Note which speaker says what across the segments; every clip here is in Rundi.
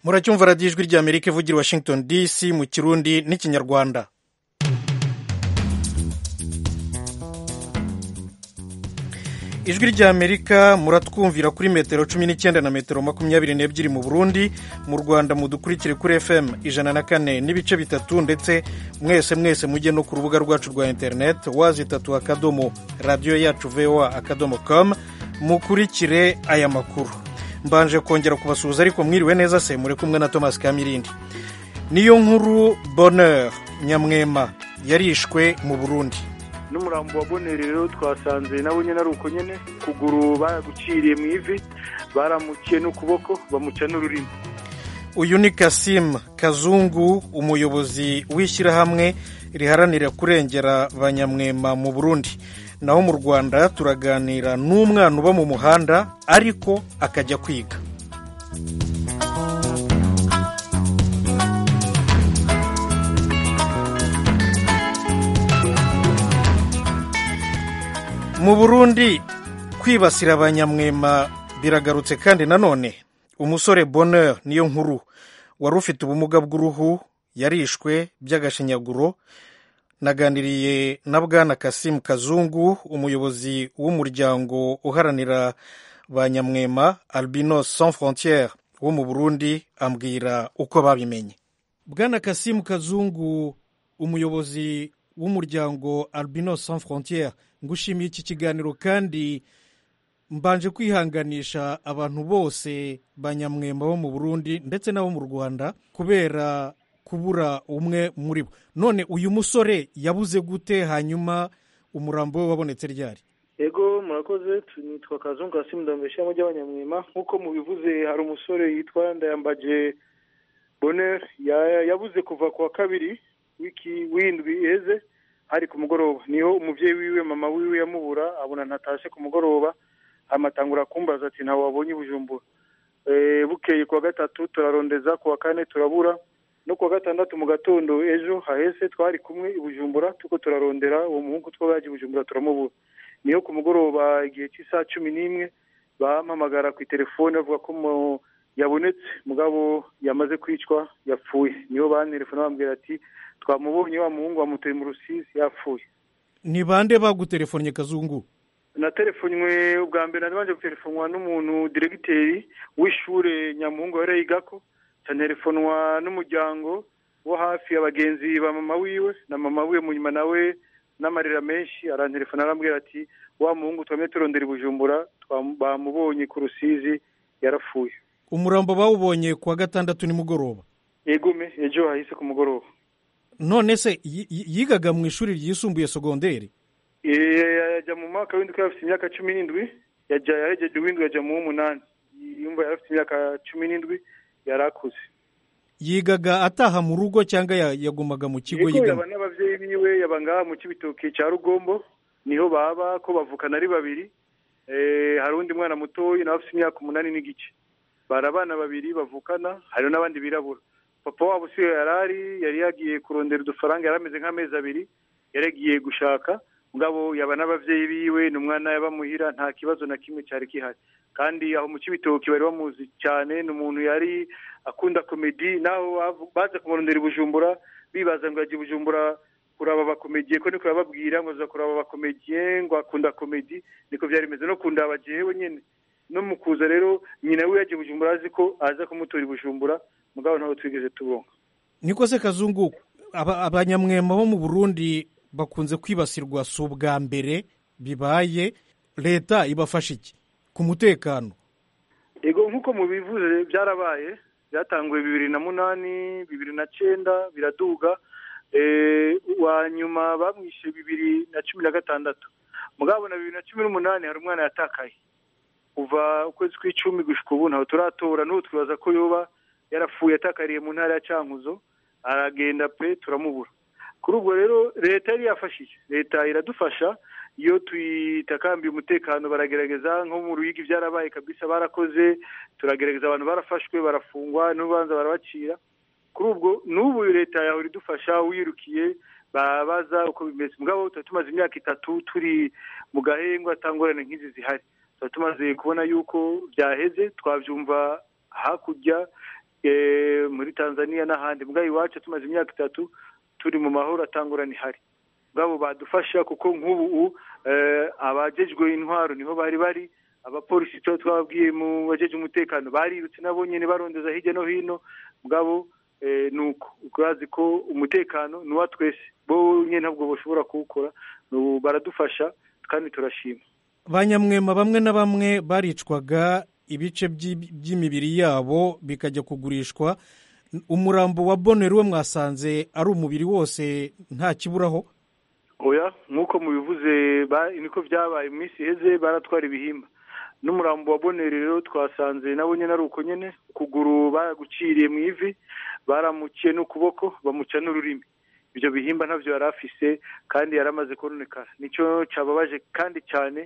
Speaker 1: muracyumva radiyo ijwi ry'amerika ivugira Washington DC mu kirundi n'ikinyarwanda. ijwi ry'amerika muratwumvira kuri metero 19 na metero 22 mu Burundi. Mu Rwanda mudukurikire kuri FM 104 n'ibice bitatu, ndetse mwese mujye no ku rubuga rwacu rwa internet wazitatu akadomo radio yacu voa.com mukurikire aya makuru. Mbanje kongera kubasuhuza, ariko mwiriwe neza se? Muri kumwe na Thomas Kamirindi. Niyo nkuru Bonheur Nyamwema yarishwe mu Burundi.
Speaker 2: N'umurambo wa Bonheur rero twasanze nabo nyene ari uko nyene, kuguru baguciriye mu ivi, baramukiye n'ukuboko bamuca n'ururimi.
Speaker 1: Uyu ni Kasim Kazungu, umuyobozi w'ishyirahamwe riharanira kurengera Banyamwema mu Burundi. Naho mu Rwanda turaganira n'umwana uba mu muhanda ariko akajya kwiga. Mu Burundi kwibasira Abanyamwema biragarutse, kandi nanone umusore Bonheur niyo nkuru wari ufite ubumuga bw'uruhu yarishwe by'agashinyaguro. Naganiriye na bwana Kasim Kazungu, umuyobozi w'umuryango uharanira Banyamwema Albinos Sans Frontières wo mu Burundi, ambwira uko babimenye. Bwana Kasim Kazungu, umuyobozi w'umuryango Albinos Sans Frontières, ngushimiye iki kiganiro, kandi mbanje kwihanganisha abantu bose Banyamwema bo mu Burundi ndetse nabo mu Rwanda kubera kubura umwe muri bo. None uyu musore yabuze gute, hanyuma umurambo we wabonetse ryari?
Speaker 2: Ego murakoze, nitwa Kazungu Kasim, ndambesha mu by'Abanyamwema. Nkuko mubivuze, hari umusore yitwa Ndayambaje Bonheur yabuze kuva kwa kabiri w'indwi iheze, hari ku mugoroba. Niho umuvyeyi wiwe mama wiwe yamubura, abona ntatashe ku mugoroba, amatangura kumbaza ati ntawe wabonye Bujumbura. Bukeye kwa gatatu turarondeza, kwa kane turabura, no kwa gatandatu mu gatondo ejo hahese twari kumwe i Bujumbura tuko turarondera uwo muhungu twabaje Bujumbura turamubura. Niho ku mugoroba igihe cy'isaha 11 bampamagara ku telefone bavuga ko yabonetse, mugabo yamaze kwicwa, yapfuye. Niho bantelefona bambwira ati twamubonye wa muhungu wamuteye mu Rusizi yapfuye.
Speaker 1: Ni bande bagutelefonye Kazungu?
Speaker 2: Na telefonywe ubwa mbere nabanje gutelefonwa n'umuntu directeur w'ishure Nyamuhungu yari yigako, telefonwa n'umuryango wo hafi abagenzi ba mama wiwe, na mama wiwe munyuma nawe n'amarira menshi arantelefona arambwira ati wa muhungu twamye turondera Bujumbura bamubonye ku Rusizi yarapfuye.
Speaker 1: Umurambo bawubonye kwa gatandatu ni mugoroba?
Speaker 2: Egume ejo hahise ku mugoroba.
Speaker 1: None se yigaga mu ishuri ryisumbuye secondaire?
Speaker 2: Yaja mu mwaka w'indwi, afite imyaka 17, yahejeje w'indwi yaja mu 8. Yumva afite imyaka 17, yarakuze.
Speaker 1: Yigaga ataha mu rugo cyangwa yagumaga mu kigo yiga?
Speaker 2: Yaba n'abavyeyi biwe yabanga mu Kibitoke cya Rugombo, niho baba ko bavukana ari babiri. Hari undi mwana mutoyi nawe afite imyaka 8 n'igice. Barabana babiri bavukana, hari n'abandi birabura. Papa wabo siyo yari yagiye kurondera udufaranga, yarameze nk'amezi 2, yaragiye gushaka, mugabo yaba n'abavyeyi biwe n'umwana yabamuhira, nta kibazo na kimwe cyari kihari. Kandi aho mu Kibitoki bari bamuzi cyane, n'umuntu yari akunda komedi, naho baza kumurondera Bujumbura bibaza ngo aje Bujumbura kuraba abakomediye, ko niko yababwira ngo za kuraba abakomediye, ngo akunda komedi, niko byari bimeze no kunda abajewe nyene. No mukuza rero nyina we yaje Bujumbura azi ko aza kumutora Bujumbura, mugabo ntaho twigeze tubonga.
Speaker 1: Niko se Kazungu, Abanyamwema bo mu Burundi bakunze kwibasirwa si ubwa mbere bibaye, leta ibafasha iki ku mutekano?
Speaker 2: Ego nkuko mubivuze byarabaye, byatanguye 2008 2009 biraduga, wa nyuma bamwishe 2016, mugabo na 2018 hari umwana yatakaye kuva ukwezi kw'icumi gushika ubu ntaho turatora, n'ubu twibaza ko yoba yarapfuye atakariye mu ntara ya Cankuzo, aragenda pe turamubura. Kuri ubwo rero leta yari yafashije, leta iradufasha iyo tuyitakambiye umutekano, baragerageza nko mu Ruyigi byarabaye kabisa, barakoze, turagerageza abantu barafashwe barafungwa n'ubanza barabacira. Kuri ubwo n'ubu leta yaho idufasha, wirukiye babaza uko bimeze. Mugabo tumaze imyaka 3 turi mu gahengwa atangorane nk'izi zihari, tumaze kubona yuko byaheze, twabyumva hakurya muri Tanzania n'ahandi. Mbwa iwacu tumaze imyaka 3 turi mu mahoro atangurana ihari. Ngabo badufasha kuko nk'ubu abajejwe intwaro niho bari abapolisi twabwiye mu bajeje umutekano barirutse nabo nyene barondeza hirya no hino. Ngabo nuko ukazi ko umutekano nuwa twese bo nyene ntabwo boshobora kuwukora, baradufasha kandi turashima.
Speaker 1: Banyamwema bamwe na bamwe baricwaga ibice by'imibiri yabo bikajya kugurishwa. Umurambo wa Bonheur we mwasanze ari umubiri wose nta kiburaho?
Speaker 2: Oya, nkuko mubivuze niko byabaye mu minsi heze, baratwara ibihimba. N'umurambo wa Bonheur rero twasanze nabo nyene ari uko nyene, kuguru baguciriye mu ivi, baramuciye n'ukuboko, bamuca n'ururimi. Ibyo bihimba ntavyo yarafise kandi yaramaze kononekara. Nico cababaje kandi cyane.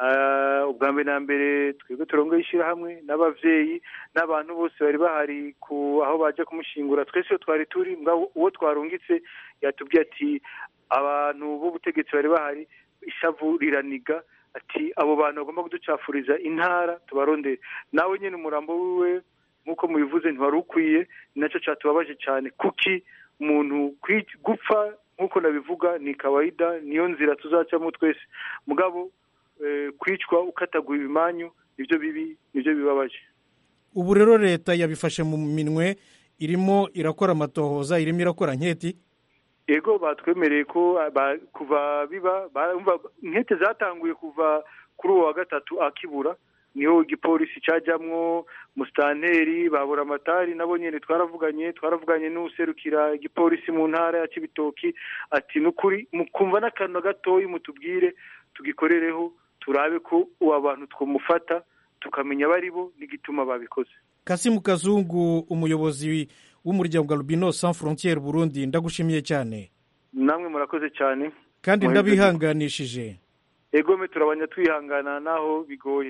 Speaker 2: Ubwa mbere na mbere twebwe turongoye ishyirahamwe n'abavyeyi n'abantu bose bari bahari ku aho baje kumushingura, twese twari turi. Uwo twarungitse yatubwiye ati abantu b'ubutegetsi bari bahari, ishavu riraniga, ati abo bantu bagomba kuducafuriza intara tubarondere. Nawe nyene umurambo wiwe nkuko mubivuze ntiwari ukwiye, naco catubabaje cyane. Kuki umuntu gupfa nkuko nabivuga ni kawaida, niyo nzira tuzacamo twese. Mugabo kwicwa ukatagura ibimanyu nivyo bibabaje.
Speaker 1: Ubu rero leta yabifashe mu minwe, irimo irakora amatohoza, irimo irakora nketi.
Speaker 2: Ego batwemereye ko kuva biba nkete zatanguye kuva kuri uwa gatatu akibura, niho igipolisi cajamwo mustanteri babura amatari nabo nyene twaravuganye n'userukira igipolisi mu ntara ya Cibitoki, ati nukuri mukumva n'akantu gatoyi mutubwire tugikorereho turabe ko abantu twumufata tukamenya bari bo n'igituma babikoze.
Speaker 1: Kasimu Kazungu, umuyobozi w'umuryango Albinos Sans Frontières Burundi, ndagushimiye cyane.
Speaker 2: Namwe murakoze cyane
Speaker 1: kandi ndabihanganishije.
Speaker 2: Egome turabanya twihangana naho bigoye.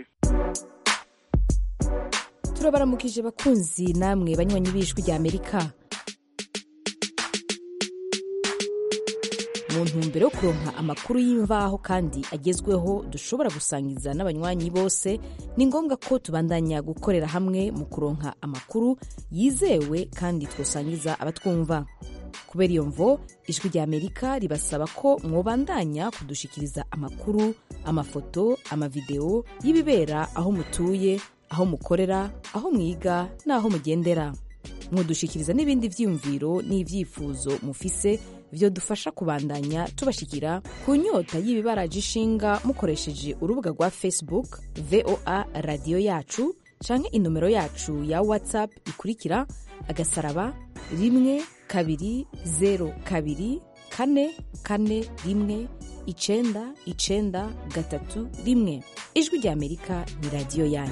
Speaker 3: Turabaramukije bakunzi namwe banywanyi b'Ijwi rya Amerika. Mu ntumbero yo kuronka amakuru y'imvaho kandi agezweho dushobora gusangiza n'abanywanyi bose, ni ngombwa ko tubandanya gukorera hamwe mu kuronka amakuru yizewe kandi twosangiza abatwumva. Kubera iyo mvo, Ijwi rya Amerika ribasaba ko mwobandanya kudushikiriza amakuru, amafoto, amavideo y'ibibera aho mutuye, aho mukorera, aho mwiga n'aho mugendera. Mwodushikiriza n'ibindi vyiyumviro n'ivyifuzo mufise vyo dufasha kubandanya tubashikira ku nyota y'ibibaraje ishinga mukoresheje urubuga rwa Facebook VOA Radio Yacu canke inomero yacu ya WhatsApp ikurikira *12024419931. Ijwi rya Amerika ni radio yanyu.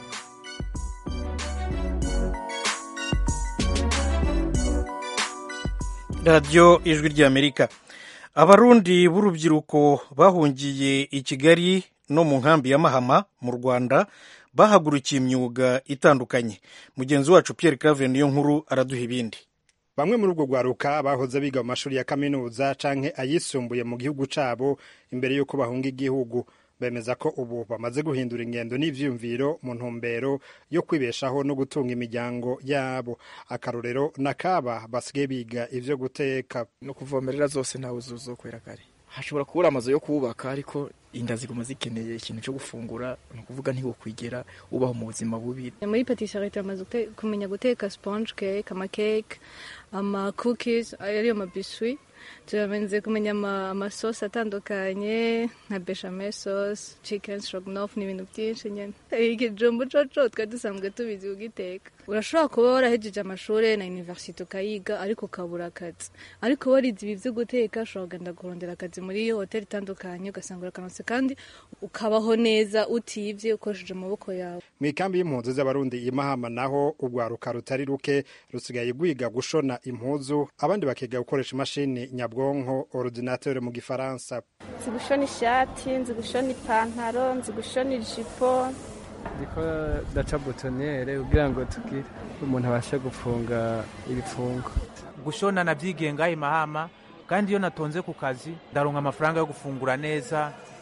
Speaker 1: Radio Ijwi rya Amerika. Abarundi b'urubyiruko bahungiye i Kigali no mu nkambi ya Mahama mu Rwanda bahagurukiye imyuga itandukanye. Mugenzi wacu Pierre Claver niyo nkuru araduha ibindi.
Speaker 4: Bamwe muri ubwo gwaruka bahoze biga mu mashuri ya kaminuza canke ayisumbuye mu gihugu cabo imbere yuko bahunga igihugu, bemeza ko ubu bamaze guhindura ingendo n'ivyumviro mu ntumbero yo kwibeshaho no gutunga imiryango yabo. Akarorero nakaba basigaye biga ivyo guteka
Speaker 5: no kuvomerera zose ntawe uzokwera kare. Hashobora kubura amazu yo kubaka ariko inda ziguma zikeneye ikintu cyo gufungura, no kuvuga ntiwo kwigera ubaho mu buzima bubi.
Speaker 6: Muri patisserie amaze kumenya guteka sponge cake, ama cake, ama cookies, ariyo mabiswi. Turamenze kumenya amasosi atandukanye nka bechamel sauce, chicken stroganoff n'ibintu byinshi nyene. Ikijumbu coco twadusanzwe tubizi kugiteka. Urashobora kuba warahejeje amashuri na university ukayiga ariko kabura akazi. Ariko warize ibi vyo guteka ushobora kugenda kurondera akazi muri iyo hotel itandukanye ugasanga urakanose kandi ukabaho neza utivye ukoresheje amaboko yawe.
Speaker 4: Mwikambi y'impunzi z'abarundi i Mahama naho ugwaruka rutari ruke rusigaye gwiga gushona impuzu, abandi bakiga gukoresha imashini nyabwonko ordinateur mu gifaransa.
Speaker 7: Nzi gushona ishati, nzi gushona ipantaro, nzi gushona ijipo.
Speaker 8: Ndiko daca boutonniere kugira ngo tugire umuntu abashe gufunga ibifungo.
Speaker 9: Gushona navyigenga i Mahama kandi iyo natonze ku kazi ndaronka amafaranga yo gufungura neza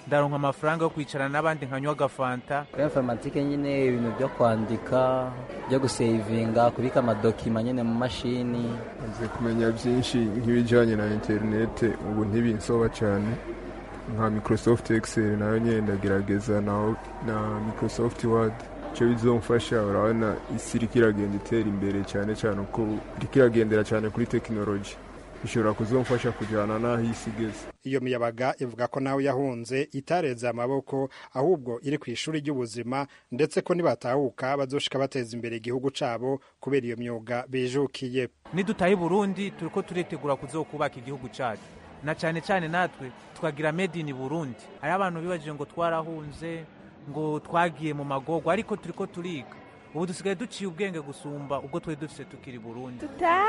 Speaker 9: ndaronka amafaranga yo kwicarana n'abandi nkanywa agafanta.
Speaker 10: Kuri informatike nyine ibintu byo kwandika, byo gusevinga, kubika amadokima nyine mu mashini.
Speaker 11: Nzi kumenya byinshi nk'ibijyanye na interinete, ubu ntibinsoba cyane nka Microsoft Excel nayo nyine ndagerageza na Microsoft Word. Icyo bizomfasha, urabona isi iriko iragenda itera imbere cyane cyane uko iriko iragendera cyane kuri tekinoloji, bishobora kuzomfasha kujyana n'aho isi igeze.
Speaker 4: Iyo miyabaga ivuga ko nawe yahunze itareze amaboko, ahubwo iri ku ishuri ry'ubuzima, ndetse ko nibatahuka bazoshika bateza imbere igihugu cabo kubera iyo myuga bijukiye.
Speaker 9: Nidutaye Burundi turiko turitegura kuzokubaka igihugu cacu, na cyane cyane natwe tukagira made in Burundi. Ari abantu bibaje ngo twarahunze, ngo twagiye mu magogo, ariko turiko turiga. Ubu dusigaye duciye ubwenge gusumba ubwo twe dufise tukiri Burundi.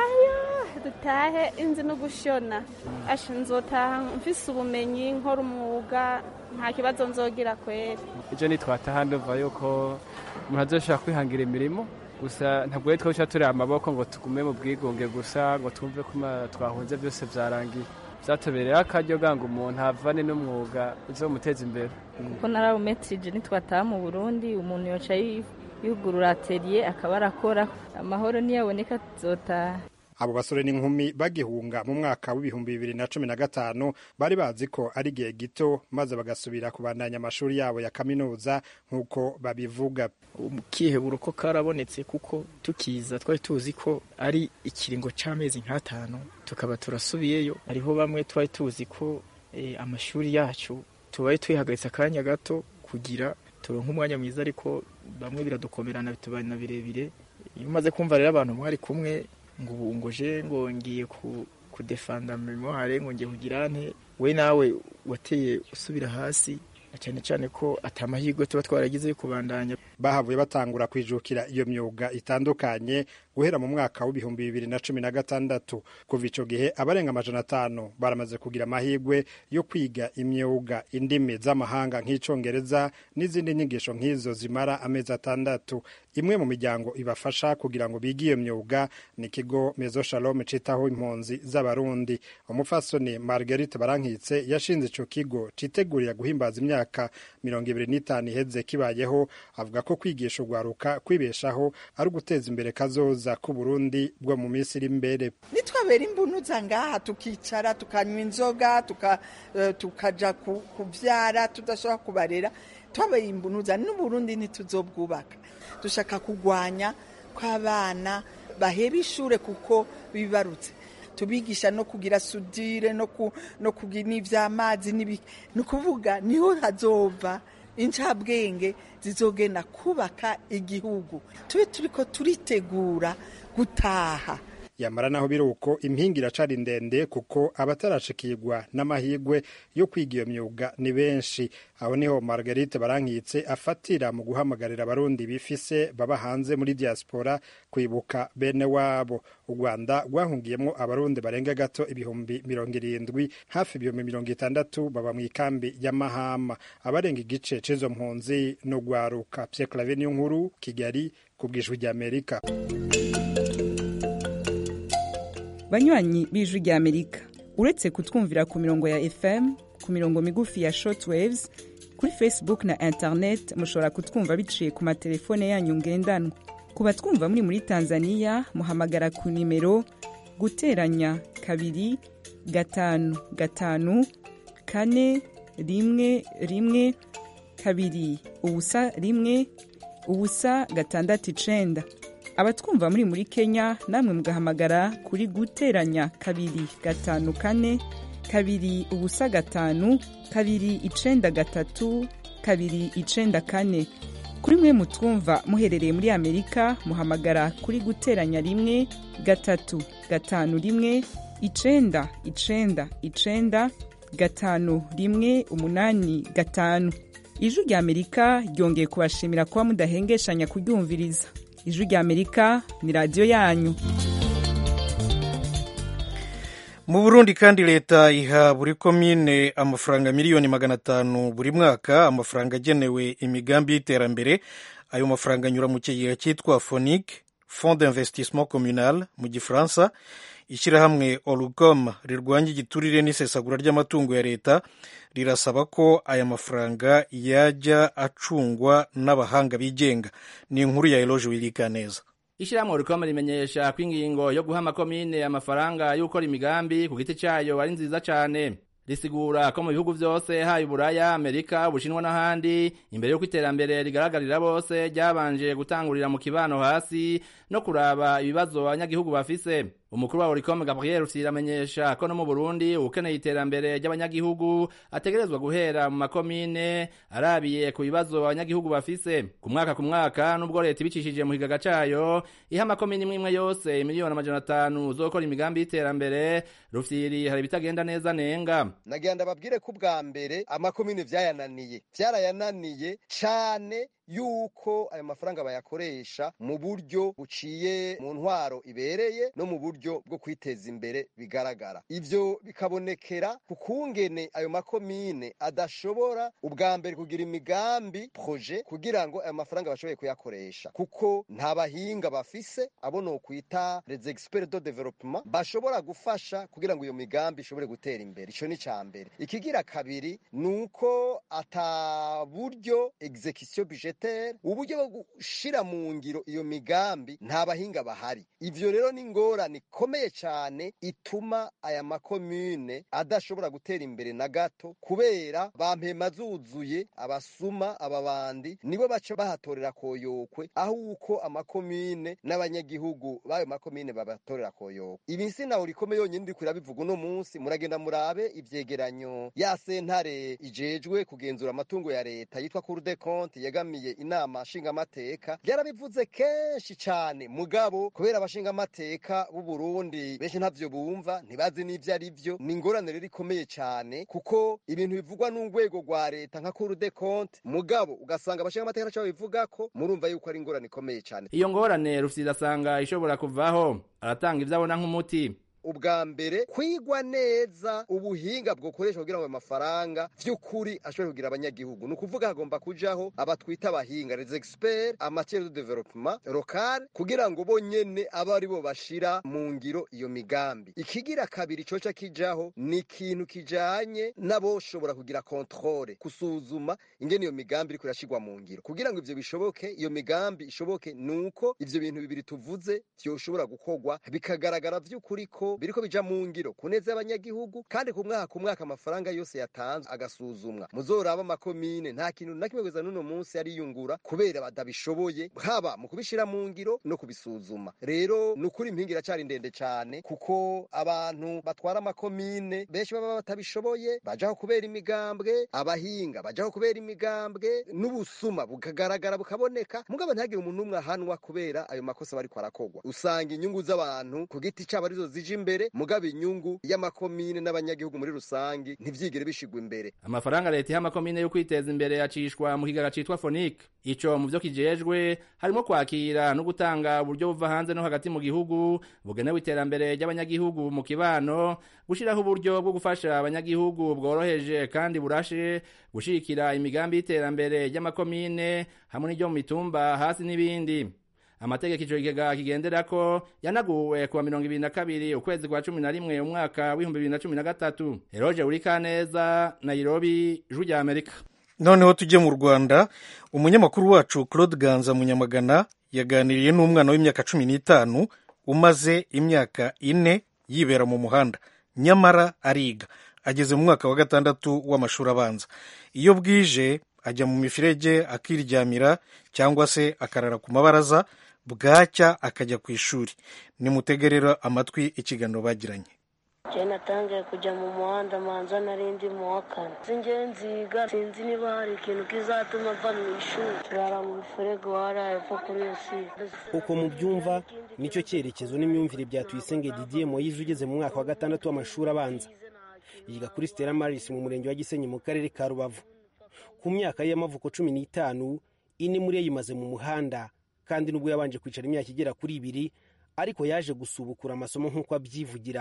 Speaker 7: Dutahe inzi no gushona. Nzotaha mfise ubumenyi, nkora umwuga, nta kibazo nzogira kwera.
Speaker 8: Ije nitwataha ndumva yuko umuntu azoshaka kwihangira imirimo, gusa ntabwo twosha turi amaboko ngo tugume mu bwigunge gusa ngo twumve ko twahunze byose byarangiye. Byatubereye akaryo ganga umuntu avane n'umwuga uzomuteza imbere.
Speaker 12: Kuko nararumetrije nitwataha mu Burundi, umuntu yoca yugurura atelier akaba arakora, amahoro niyaboneka tuzotaha.
Speaker 4: Abo basore n'inkumi bagihunga mu mwaka w'ibihumbi 2015 bari bazi ko ari gihe gito maze bagasubira kubandanya amashuri yabo ya kaminuza nk'uko babivuga.
Speaker 5: Kihebura ko karabonetse kuko tukiza twari tuzi ko ari ikiringo c'amezi nk'atanu tukaba turasubiyeyo. Hariho bamwe twari tuzi ko amashuri yacu tubaye twihagaritse akanya gato kugira turonke umwanya mwiza, ariko bamwe biradukomerana bitubana birebire. Iyo umaze kumva rero abantu mwari kumwe ngo ngiye kudefanda memoire, ngo ngiye kugirane, we nawe wateye usubira hasi, cyane cyane ko atamahirwe tuba twaragize kubandanya.
Speaker 4: Bahavuye batangura kwijukira iyo myuga itandukanye guhera mu mwaka w'ibihumbi 2016. Kuva ico gihe abarenga 500 baramaze kugira amahirwe yo kwiga imyuga, indimi z'amahanga nk'icongereza n'izindi nyigisho nk'izo zimara amezi 6. Imwe mu miryango ibafasha kugira ngo bige iyo myuga ni ikigo Mezo Shalom citaho impunzi z'abarundi. Umufasoni Marguerite Barankitse yashinze ico kigo citegurira guhimbaza imyaka 25 iheze kibayeho. Avuga ko kwigisha urwaruka kwibeshaho ari uguteza imbere kazoza ku Burundi bwo mu minsi iri imbere.
Speaker 13: Nitwabera imbunuza ngaha tukicara tukanywa inzoga tukaja kuvyara tudashobora kubarera, twabaye imbunuza n'Uburundi ntituzobwubaka. Dushaka kugwanya kw'abana baheba ishure kuko bibarutse, tubigisha no kugira sudire no kugira n'ivy'amazi no kuvuga niho hazova incabwenge zizogenda kubaka igihugu. Tube turiko turitegura gutaha.
Speaker 4: Yamara naho biruko impingi iracari ndende kuko abatarashikirwa n'amahirwe yo kwiga iyo myuga ni benshi. Aho niho Marguerite Barankitse afatira mu guhamagarira abarundi bifise baba hanze muri diaspora kwibuka bene wabo. U Rwanda rwahungiyemo abarundi barenga gato 70,000, hafi 60 baba mu ikambi ya Mahama. Abarenga igice c'izo mpunzi no gwaruka. Pierre Claver Niyonkuru, Kigali, kubw'Ijwi ry'Amerika.
Speaker 14: Banywanyi b'Ijwi ry'Amerika, uretse kutwumvira ku mirongo ya FM, ku mirongo migufi ya shortwaves, kuri Facebook na internet mushobora kutwumva biciye ku matelefone yanyu ngendanwa. Kuba twumva muri Tanzania muhamagara ku nimero guteranya 255 411 2 ubusa 669. Abatwumva muri Kenya namwe mugahamagara kuri guteranya 254 2 5 293 Kuri mwe mutwumva muherereye muri Amerika muhamagara kuri guteranya 1 3 5 1 9 9 5 1 8 Ijwi ry'Amerika ryongeye kubashimira kuba mudahengeshanya kuryumviriza. Ijwi ry'Amerika ni radio yanyu.
Speaker 1: Mu Burundi kandi leta iha buri komine amafaranga miliyoni 500 buri mwaka, amafaranga agenewe imigambi y'iterambere. Ayo mafaranga anyura mu kigega cyitwa fond d'investissement communal mu gifaransa. Ishyirahamwe Orucom rirwanya igiturire n'isesagura ry'amatungo ya leta rirasaba ko aya mafaranga yajya acungwa n'abahanga bigenga. Ni inkuru ya Eloge Wilikaneza.
Speaker 15: Ishyirahamwe Orucom rimenyesha ko ingingo yo guha amakomine amafaranga yo gukora imigambi ku giti cyayo ari nziza cyane. Risigura ko mu bihugu byose hayi Buraya, Amerika, Ubushinwa n'ahandi imbere yo kwiterambere rigaragarira bose ryabanje gutangurira mu kibano hasi no kuraba ibibazo abanyagihugu bafise. Umukuru wa Orucom Gabriel Rufyiri amenyesha ko no mu Burundi ukeneye iterambere ry'abanyagihugu ategerezwa guhera mu makomine arabiye ku bibazo abanyagihugu bafise. Ku mwaka nubwo leta ibicishije mu higaga cayo iha amakomine imwe yose miliyoni 500 zokora imigambi y'iterambere, Rufyiri hari bitagenda neza nenga.
Speaker 16: Nagenda babwire ko bwa mbere amakomine vyarayananiye cane yuko ayo mafaranga bayakoresha mu buryo buciye mu ntwaro ibereye no mu buryo bwo kwiteza imbere bigaragara. Ivyo bikabonekera kukungene ayo makomine adashobora ubwa mbere kugira imigambi projet kugira ngo ayo mafaranga bashoboye kuyakoresha, kuko nta bahinga bafise abo no kwita les experts de développement bashobora gufasha kugira ngo iyo migambi ishobore gutera imbere. Ico ni cambere. Ikigira kabiri nuko ata buryo execution budget uburyo bwo gushira mu ngiro iyo migambi nta bahinga bahari. Ivyo rero ni ngorane ikomeye cyane ituma aya makomune adashobora gutera imbere na gato, kubera bampema zuzuye abasuma ababandi nibo baca bahatorera koyokwe, aho uko amakomune n'abanyagihugu bayo makomune babatorera koyokwe. Ibi sina urikome yonyine ndi kurabivuga uno munsi, muragenda murabe ivyegeranyo ya sentare ijejwe kugenzura amatungo ya leta yitwa Cour des comptes yegamiye inama nshingamateka byarabivuze kenshi cyane, mugabo kubera abashingamateka b'u Burundi benshi ntavyo bumva, ntibazi n'ivyo ari byo. Ni ingorane rero ikomeye cyane, kuko ibintu bivugwa n'urwego rwa leta nka Cour des comptes, mugabo ugasanga abashingamateka ntaco bivuga ko, murumva yuko ari ingorane ikomeye cyane.
Speaker 15: Iyo ngorane Rufyiri asanga ishobora kuvaho, aratanga ivyo abona nk'umuti.
Speaker 16: Ubwa mbere kwigwa neza ubuhinga bwokoreshwa kugira ngo amafaranga vy'ukuri ashobore kugira abanyagihugu. Nukuvuga hagomba kujaho abatwita abahinga les experts en matière de développement local kugira ngo bonyene aba ari bo bashira mu ngiro iyo migambi. Ikigira kabiri coca kijaho ni ikintu kijanye n'aboshobora kugira controle, kusuzuma ingene iyo migambi iri kurashirwa mu ngiro. Kugira ngo ivyo bishoboke, iyo migambi ishoboke, nuko ivyo bintu bibiri tuvuze vyoshobora gukorwa bikagaragara vy'ukuri ko biriko bija mu ngiro kuneza abanyagihugu, kandi ku mwaka amafaranga yose yatanzwe agasuzumwa. Muzoraba amakomine nta kintu na kimwe kugeza n'uno munsi ariyungura kubera badabishoboye haba mu kubishira mu ngiro no kubisuzuma. Rero nukuri impingira cyari ndende cyane, kuko abantu batwara amakomine benshi baba batabishoboye, bajaho kubera imigambwe, abahinga bajaho kubera imigambwe, n'ubusuma bukagaragara bukaboneka, mugabo ntagire umuntu umwe ahanwa kubera ayo makosa bari kwarakogwa. Usanga inyungu z'abantu ku giti cyabo arizo zije imbere, mugabo inyungu y'amakomine n'abanyagihugu muri rusangi ntivyigere bishigwa imbere.
Speaker 15: Amafaranga leta y'amakomine yo kwiteza imbere acishwa mu kigaga citwa FONIC. Ico mu vyo kijejwe harimo kwakira no gutanga uburyo buva hanze no hagati mu gihugu bugenewe iterambere ry'abanyagihugu mu kibano, gushiraho uburyo bwo gufasha abanyagihugu bworoheje kandi burashe, gushikira imigambi y'iterambere ry'amakomine hamwe n'iryo mu mitumba hasi n'ibindi. Amategeko ico kigega kigenderako yanaguwe kuwa 22 ukwezi kwa 11 umwaka wa 2013. Eroje Urikaneza, Nairobi, Ijwi rya Amerika.
Speaker 1: Noneho tujye mu Rwanda. Umunyamakuru wacu Claude Ganza Munyamagana yaganiriye n'umwana w'imyaka 15 umaze imyaka 4 yibera mu muhanda, nyamara ariga, ageze mu mwaka wa 6 w'amashuri abanza. Iyo bwije ajya mu mifirege akiryamira cyangwa se akarara ku mabaraza, bwacya akajya ku ishuri. Nimutegerera amatwi ikiganiro bagiranye.
Speaker 17: Je natangiye kujya mu muhanda manza narindi mu wa kane, singenziga sinzi niba hari ikintu kizatuma mva mu ishuri, turara mu mifurege waraye pfa kuri iyo si.
Speaker 18: Uko mubyumva nicyo cyerekezo n'imyumvire bya Tuyisenge Didier Moise ugeze mu mwaka wa 6 w'amashuri abanza. Yiga kuri Stella Maris mu murenge wa Gisenyi mu karere ka Rubavu. Ku myaka y'amavuko 15 ine muri yimaze mu muhanda, kandi nubwo yabanje kwicara imyaka igera kuri 2, ariko yaje gusubukura amasomo nk'uko abyivugira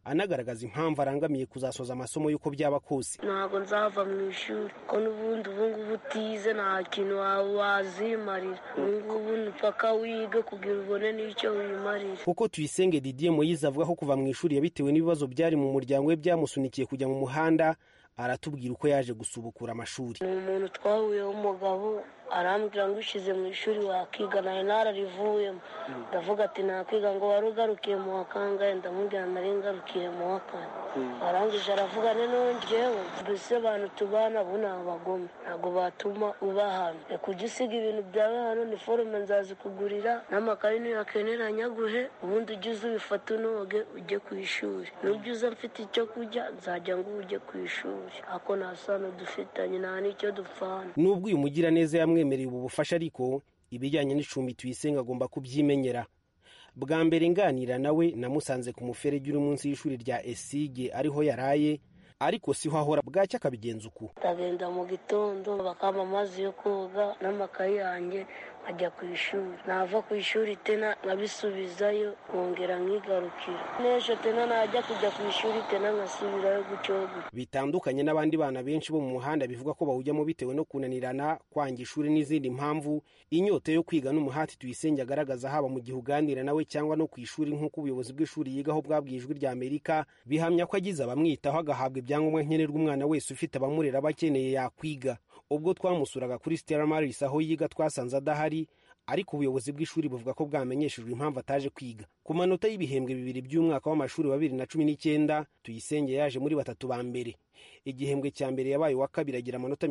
Speaker 18: anagaragaza impamvu arangamiye kuzasoza amasomo y'uko byaba kose.
Speaker 17: Ntabwo nzava mu ishuri ko n'ubundi ubungubu utize nta kintu wazimarira, ubungubu ni paka wiga kugira ubone n'icyo wimarira.
Speaker 18: Kuko Tuyisenge Didier Moise avuga ko kuva mu ishuri yabitewe n'ibibazo byari mu muryango we byamusunikiye kujya mu muhanda, aratubwira uko yaje gusubukura amashuri.
Speaker 17: Ni umuntu twahuyeho umugabo arambwira ngo ushize mu ishuri wakiga, nayo nararivuyemo. Ndavuga ati nakwiga, ngo wari ugarukiye mu wa kangahe? Ndamubwira nari ngarukiye mu wa kane. Arangije aravuga nongewe mbese abantu tubana bo ni abagome, ntabwo batuma uba hano, reka ujye usiga ibintu byawe hano, ni forume nzazikugurira n'amakayi niyakenera nyaguhe, ubundi ujye uza ubifata unoge ujye ku ishuri. Nubyo uza mfite icyo kurya nzajya ngo ujye ku ishuri, ako nta sano dufitanye, nta n'icyo dupfana.
Speaker 18: Nubwo uyu mugiraneza yamwemereye ubu bufasha, ariko ibijyanye n'icumbi Tuyisenge agomba kubyimenyera. Bwa mbere nganira nawe namusanze ku muferege uri munsi y'ishuri rya Esige ariho yaraye, ariko siho ahora, bwacya akabigenza uku.
Speaker 17: Ndagenda mu gitondo bakampa amazi yo koga n'amakayi yanjye ajya ku ishuri, nava ku ishuri tena nkabisubizayo nkongera nkigarukira, n'ejo tena najya kujya ku ishuri tena nkasubirayo gutyo.
Speaker 18: Bitandukanye n'abandi bana benshi bo mu muhanda bivuga ko bawujyamo bitewe no kunanirana, kwanga ishuri n'izindi mpamvu, inyota yo kwiga n'umuhati Tuyisenge agaragaza haba mu gihe uganira nawe cyangwa no ku ishuri, nk'uko ubuyobozi bw'ishuri yigaho bwabwiye Ijwi rya Amerika, bihamya ko agize abamwitaho agahabwa ibyangombwa nkenerwa umwana wese ufite abamurera bakeneye yakwiga. Ubwo twamusuraga kuri Stella Maris aho yiga twasanze adahari, ariko ubuyobozi bw'ishuri buvuga ko bwamenyeshejwe impamvu ataje kwiga. Ku manota y'ibihembwe bibiri by'umwaka w'amashuri wa 2019 Tuyisenge yaje muri 3 ba mbere. Igihembwe cya mbere yabaye wa kabiri agira amanota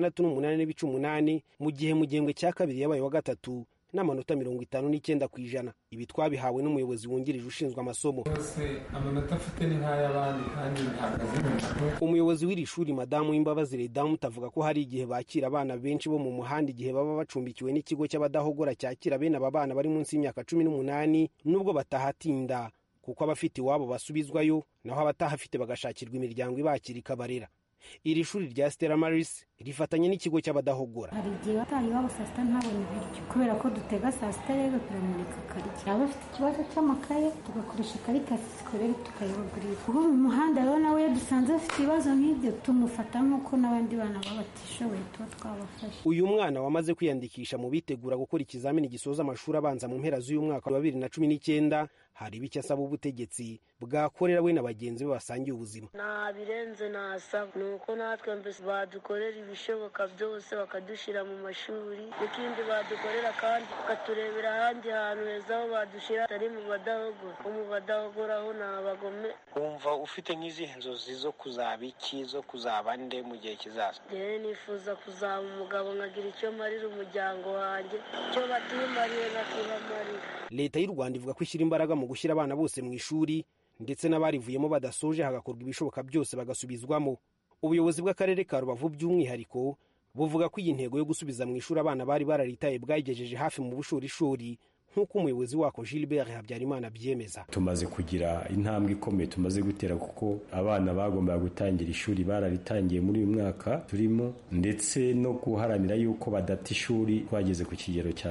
Speaker 18: 68.8, mu gihe mu gihembwe cya kabiri yabaye wa gatatu n'amanota 59%. Ibi twabihawe n'umuyobozi wungirije ushinzwe amasomo.
Speaker 19: Amanota afite ni nk'ay'abandi kandi ntagaze.
Speaker 18: Umuyobozi w'iri shuri Madamu Imbabazi Redamu tavuga ko hari igihe bakira abana benshi bo mu muhanda igihe baba bacumbikiwe n'ikigo cy'abadahogora cyakira bene aba bana bari munsi y'imyaka 18, nubwo batahatinda kuko abafite iwabo basubizwayo, naho abatahafite bagashakirwa imiryango ibakira ikabarera. Iri shuri rya Stella Maris rifatanye n'ikigo cy'abadahogora.
Speaker 20: Hari igihe bataye iwabo saa sita ntabone ibiryo kubera ko dutega saa sita, rero turamurika karya. Yaba afite ikibazo cy'amakaye tugakoresha ikarita sikorere tukayibagurira. Ubu mu muhanda rero nawe iyo dusanze afite ibibazo nk'ibyo tumufata nk'uko n'abandi bana baba batishoboye tuba twabafasha.
Speaker 18: Uyu mwana wamaze kwiyandikisha mu bitegura gukora ikizamini gisoza amashuri abanza mu mpera z'uyu mwaka wa 2019, hari bicyo asaba ubutegetsi bwakorera we na bagenzi be basangiye ubuzima.
Speaker 17: Nta birenze nasaba, nuko natwe mbese badukorera ibishoboka byose bakadushira mu mashuri, n'ikindi badukorera kandi bakaturebera ahandi hantu heza aho badushira atari mu badahogora. Mu badahogora ho ni abagome.
Speaker 21: Wumva ufite nk'izihe nzozi zo kuzaba iki, zo kuzaba nde mu gihe kizaza?
Speaker 17: Rero nifuza kuzaba umugabo nkagira icyo marira umuryango wanjye, icyo batimariye nkakibamarira.
Speaker 18: Leta y'u Rwanda ivuga ko ishyira imbaraga mu gushyira abana bose mu ishuri, ndetse n'abarivuyemo badasoje hagakorwa ibishoboka byose bagasubizwamo. Ubuyobozi bw'akarere ka Rubavu by'umwihariko buvuga ko iyi ntego yo gusubiza mu ishuri abana bari bararitaye bwayigejeje hafi mu bushorishori, nk'uko umuyobozi wako Gilbert Habyarimana byemeza.
Speaker 22: Tumaze kugira intambwe ikomeye tumaze gutera, kuko abana bagombaga gutangira ishuri bararitangiye muri uyu mwaka turimo, ndetse no guharanira yuko badata ishuri twageze ku kigero cya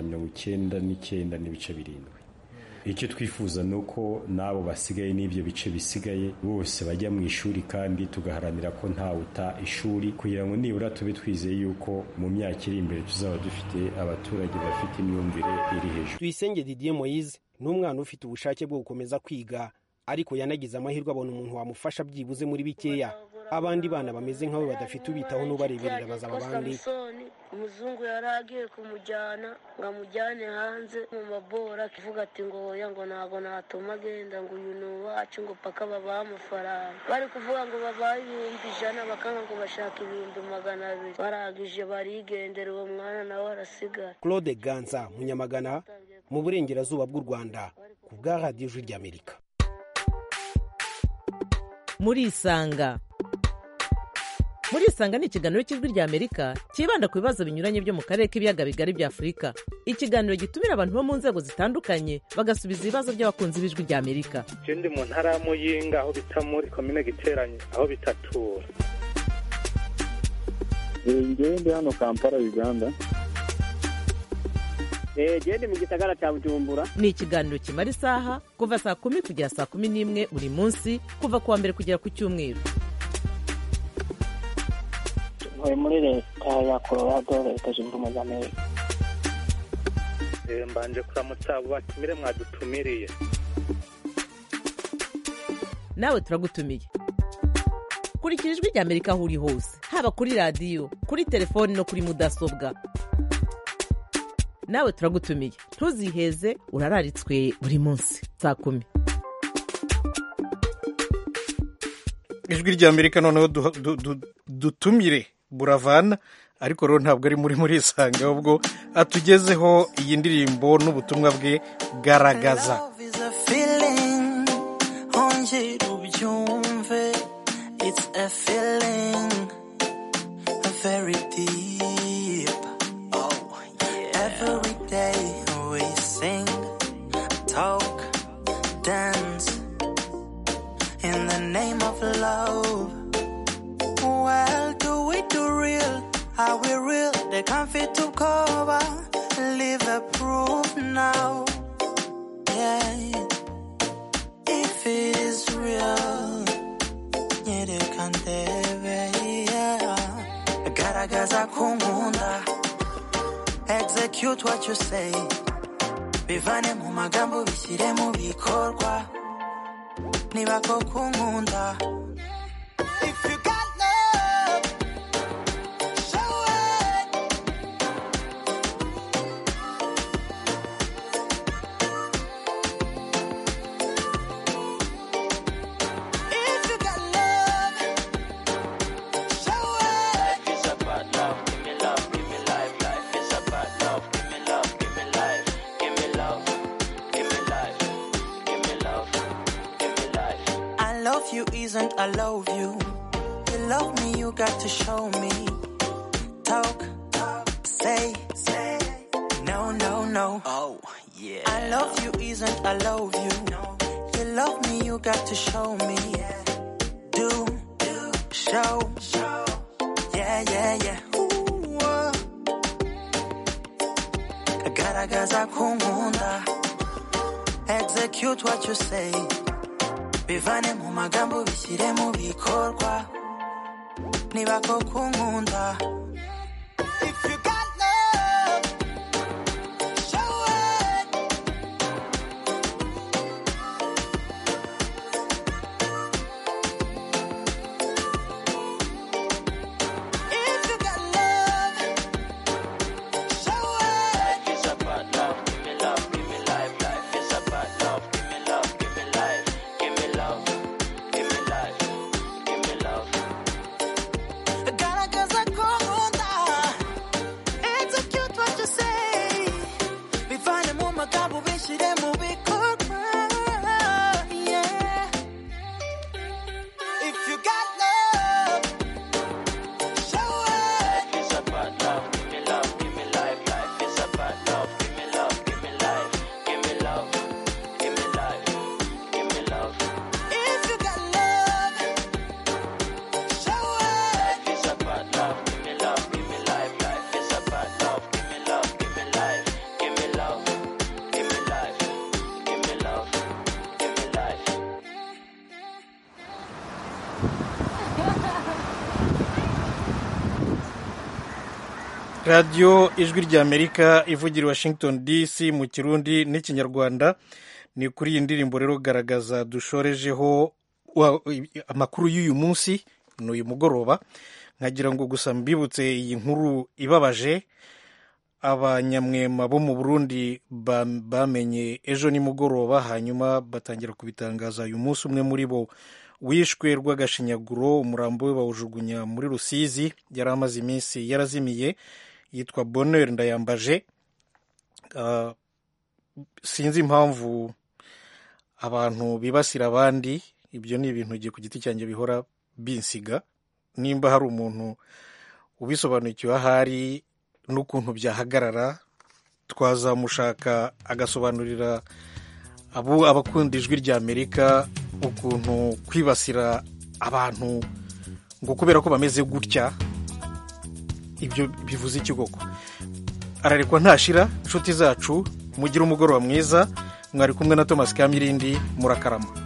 Speaker 22: 99.7%. Icyo twifuza nuko nabo basigaye n'ibyo bice bisigaye bose bajya mu ishuri, kandi tugaharanira ko ntawe uta ishuri, kugira ngo nibura tube twizeye yuko mu myaka iri imbere tuzaba dufite abaturage bafite imyumvire iri hejuru.
Speaker 18: Tuyisenge Didier Moise ni umwana ufite ubushake bwo gukomeza kwiga, ariko yanagize amahirwe abona umuntu wamufasha byibuze muri bikeya. Abandi bana bameze nkawe badafite ubitaho n'ubareberera bazaba abandi.
Speaker 17: Umuzungu yaragiye kumujyana ngo amujyane hanze mu mabora, akivuga ati ngo hoya ngo ntago natuma agenda, ngo uyu ni uwacu, ngo paka babaha amafaranga. Bari kuvuga ngo babaha 100,000 bakanga ngo bashaka 200,000. Baragije barigendera, uwo mwana nawe arasigara.
Speaker 18: Claude Ganza Munyamagana mu burengerazuba bw'u Rwanda ku bwa Radio Ijwi ry'Amerika.
Speaker 23: Murisanga ni ikiganiro cy'Ijwi ry'Amerika kibanda ku bibazo binyuranye byo mu karere k'ibiyaga bigari bya Afurika. Ikiganiro gitumira abantu bo mu nzego zitandukanye bagasubiza ibibazo by'abakunzi b'Ijwi ry'Amerika.
Speaker 24: Ndi mu ntara ya Muyinga aho bita muri komine Giteranye aho bitatura.
Speaker 25: Ndi hano Kampala Uganda.
Speaker 2: Ndi mu gisagara cya Bujumbura.
Speaker 23: Ni ikiganiro kimara isaha kuva saa 10 kugera saa 11 buri munsi kuva kuwa mbere kugera ku cyumweru.
Speaker 2: Ntuye muri leta ya Colorado, leta zunze ubumwe za Amerika.
Speaker 24: Mbanje kuramutsa abo batumire mwadutumiriye.
Speaker 23: Nawe turagutumiye. Kurikira ijwi rya Amerika aho uri hose, haba kuri radio, kuri telefone no kuri mudasobwa. Nawe turagutumiye. Ntuziheze, urararitswe buri munsi saa 10.
Speaker 1: Ijwi rya Amerika noneho dutumire Buravan, ariko rero ntabwo ari muri isanga, ahubwo atugezeho iyi ndirimbo n'ubutumwa bwe Garagaza.
Speaker 3: It's a feeling very deep. Oh, yeah. Every day we sing, talk, dance in the name of love. Well, do we do real? Are we real? They can't fit to cover. Live a proof now. Yeah, if it is real. Garagaza kunkunda, execute what you say, bivane mu magambo bishyire mu bikorwa, niba ko kunkunda. If you got love, show it. If you got love, show it. Life is about love, give me love, give me life. Life is about love, give me love, give me life. Give me love, give me life. Give me love, give me life. I love you isn't I love you. You love me, you got to show me. Talk, say, no, no, no. Oh, yeah. I love you isn't I love you. You love me, you got to show me. Do, show, yeah, yeah, yeah. Ooh, Garagaza kunkunda, execute what you say, bivane mu magambo bishyire mu bikorwa, niba ko kunkunda. If you got love, show it. If you got love, show it. Life is about love, give me love, give me life. Life is about love, give me love, give me life. Give me love, give me life, give me love. Garagaza kunkunda, execute what you say, bivane mu magambo bishyire mu bikorwa, yeah. If you got love, show it. Life is about love, give me love, give me life. Life is about love, give me love, give me life. Give me love, give me life, give me love. If you got love, show it. Life is about love, give me love, give me life. Life is about love, give me love, give me life. Give me love, give me life, give me love, give me life.
Speaker 1: radiyo ijwi rya Amerika ivugira Washington DC mu kirundi n'ikinyarwanda. Ni kuri iyi ndirimbo rero Garagaza dushorejeho amakuru y'uyu munsi n'uyu mugoroba. Nkagira ngo gusa mbibutse iyi nkuru ibabaje. Abanyamwema bo mu Burundi bamenye ejo nimugoroba, hanyuma batangira kubitangaza uyu munsi. Umwe muri bo wishwe rw'agashinyaguro, umurambo we bawujugunya muri Rusizi. Yari amaze iminsi yarazimiye, yitwa Bonheur Ndayambaje. Sinzi impamvu abantu bibasira abandi, ibyo ni ibintu giye ku giti cyanjye bihora binsiga. Nimba hari umuntu ubisobanukiwe ahari n'ukuntu byahagarara, twazamushaka agasobanurira abakunda ijwi rya Amerika ukuntu kwibasira abantu ngo kubera ko bameze gutya ibyo bivuze iki koko. ararekwa ntashira. inshuti zacu mugire umugoroba mwiza. mwari kumwe na Thomas Kamirindi. murakarama.